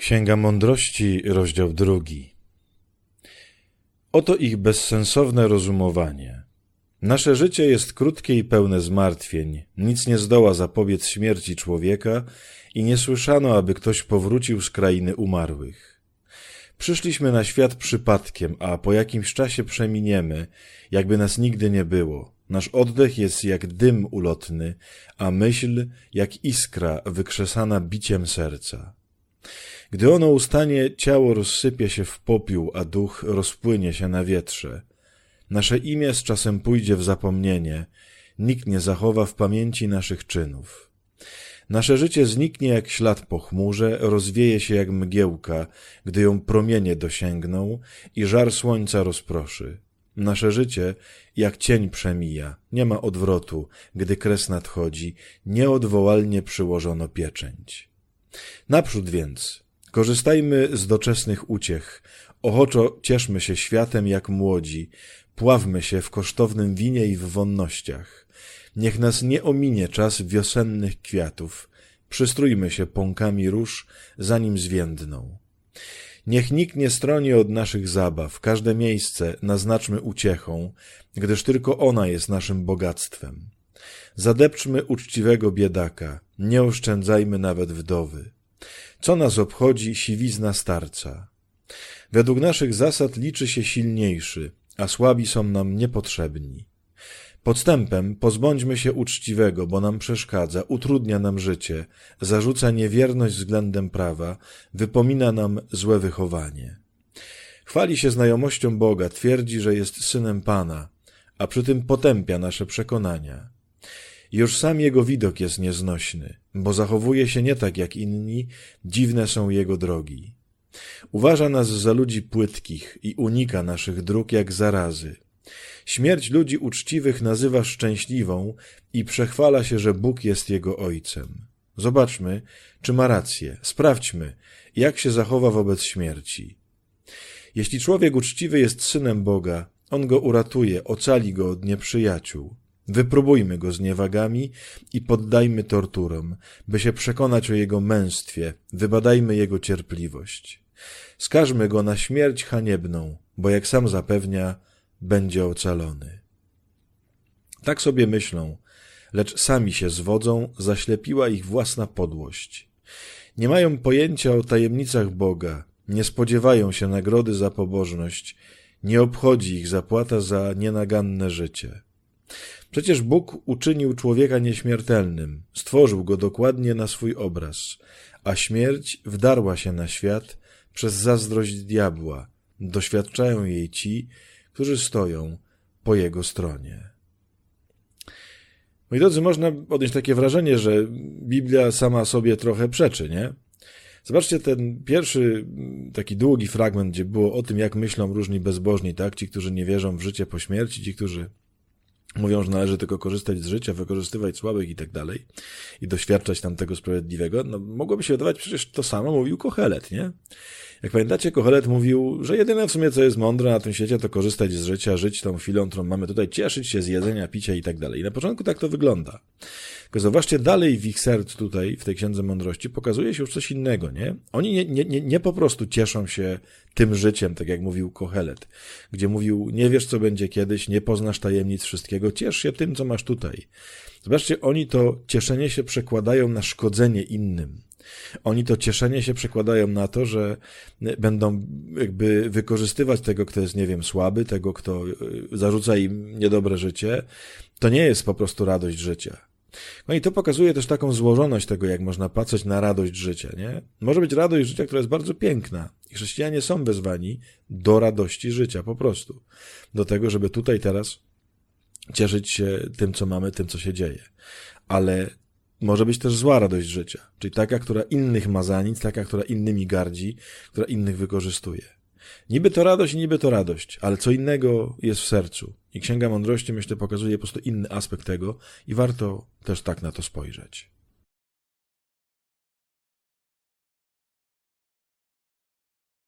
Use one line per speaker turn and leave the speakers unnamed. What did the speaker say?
Księga Mądrości, rozdział 2. Oto ich bezsensowne rozumowanie. Nasze życie jest krótkie i pełne zmartwień, nic nie zdoła zapobiec śmierci człowieka i nie słyszano, aby ktoś powrócił z krainy umarłych. Przyszliśmy na świat przypadkiem, a po jakimś czasie przeminiemy, jakby nas nigdy nie było. Nasz oddech jest jak dym ulotny, a myśl jak iskra wykrzesana biciem serca. Gdy ono ustanie, ciało rozsypie się w popiół, a duch rozpłynie się na wietrze. Nasze imię z czasem pójdzie w zapomnienie, nikt nie zachowa w pamięci naszych czynów. Nasze życie zniknie jak ślad po chmurze, rozwieje się jak mgiełka, gdy ją promienie dosięgną i żar słońca rozproszy. Nasze życie jak cień przemija, nie ma odwrotu, gdy kres nadchodzi, nieodwołalnie przyłożono pieczęć. Naprzód więc, korzystajmy z doczesnych uciech, ochoczo cieszmy się światem jak młodzi, pławmy się w kosztownym winie i w wonnościach. Niech nas nie ominie czas wiosennych kwiatów, przystrójmy się pąkami róż, zanim zwiędną. Niech nikt nie stroni od naszych zabaw, każde miejsce naznaczmy uciechą, gdyż tylko ona jest naszym bogactwem. Zadepczmy uczciwego biedaka, nie oszczędzajmy nawet wdowy. Co nas obchodzi siwizna starca? Według naszych zasad liczy się silniejszy, a słabi są nam niepotrzebni. Podstępem pozbądźmy się uczciwego, bo nam przeszkadza, utrudnia nam życie, zarzuca niewierność względem prawa, wypomina nam złe wychowanie. Chwali się znajomością Boga, twierdzi, że jest synem Pana, a przy tym potępia nasze przekonania. Już sam jego widok jest nieznośny, bo zachowuje się nie tak jak inni, dziwne są jego drogi. Uważa nas za ludzi płytkich i unika naszych dróg jak zarazy. Śmierć ludzi uczciwych nazywa szczęśliwą i przechwala się, że Bóg jest jego ojcem. Zobaczmy, czy ma rację, sprawdźmy, jak się zachowa wobec śmierci. Jeśli człowiek uczciwy jest synem Boga, on go uratuje, ocali go od nieprzyjaciół. Wypróbujmy go zniewagami i poddajmy torturom, by się przekonać o jego męstwie, wybadajmy jego cierpliwość. Skażmy go na śmierć haniebną, bo jak sam zapewnia, będzie ocalony. Tak sobie myślą, lecz sami się zwodzą, zaślepiła ich własna podłość. Nie mają pojęcia o tajemnicach Boga, nie spodziewają się nagrody za pobożność, nie obchodzi ich zapłata za nienaganne życie. Przecież Bóg uczynił człowieka nieśmiertelnym, stworzył go dokładnie na swój obraz, a śmierć wdarła się na świat przez zazdrość diabła. Doświadczają jej ci, którzy stoją po jego stronie. Moi drodzy, można odnieść takie wrażenie, że Biblia sama sobie trochę przeczy, nie? Zobaczcie ten pierwszy taki długi fragment, gdzie było o tym, jak myślą różni bezbożni, tak? Ci, którzy nie wierzą w życie po śmierci, ci, którzy mówią, że należy tylko korzystać z życia, wykorzystywać słabych i tak dalej i doświadczać tam tego sprawiedliwego. No, mogłoby się wydawać, przecież to samo mówił Kohelet, nie? Jak pamiętacie, Kohelet mówił, że jedyne w sumie, co jest mądre na tym świecie, to korzystać z życia, żyć tą chwilą, którą mamy tutaj, cieszyć się z jedzenia, picia i tak dalej. I na początku tak to wygląda. Tylko zauważcie, dalej w ich sercu tutaj, w tej Księdze Mądrości, pokazuje się już coś innego, nie? Oni nie po prostu cieszą się tym życiem, tak jak mówił Kohelet, gdzie mówił, nie wiesz, co będzie kiedyś, nie poznasz tajemnic wszystkiego, ciesz się tym, co masz tutaj. Zobaczcie, oni to cieszenie się przekładają na szkodzenie innym. Oni to cieszenie się przekładają na to, że będą jakby wykorzystywać tego, kto jest, nie wiem, słaby, tego, kto zarzuca im niedobre życie. To nie jest po prostu radość życia. No i to pokazuje też taką złożoność tego, jak można patrzeć na radość życia, nie? Może być radość życia, która jest bardzo piękna. I chrześcijanie są wezwani do radości życia, po prostu. Do tego, żeby tutaj teraz cieszyć się tym, co mamy, tym, co się dzieje. Ale może być też zła radość życia, czyli taka, która innych ma za nic, taka, która innymi gardzi, która innych wykorzystuje. Niby to radość, ale co innego jest w sercu. I Księga Mądrości, myślę, pokazuje po prostu inny aspekt tego i warto też tak na to spojrzeć.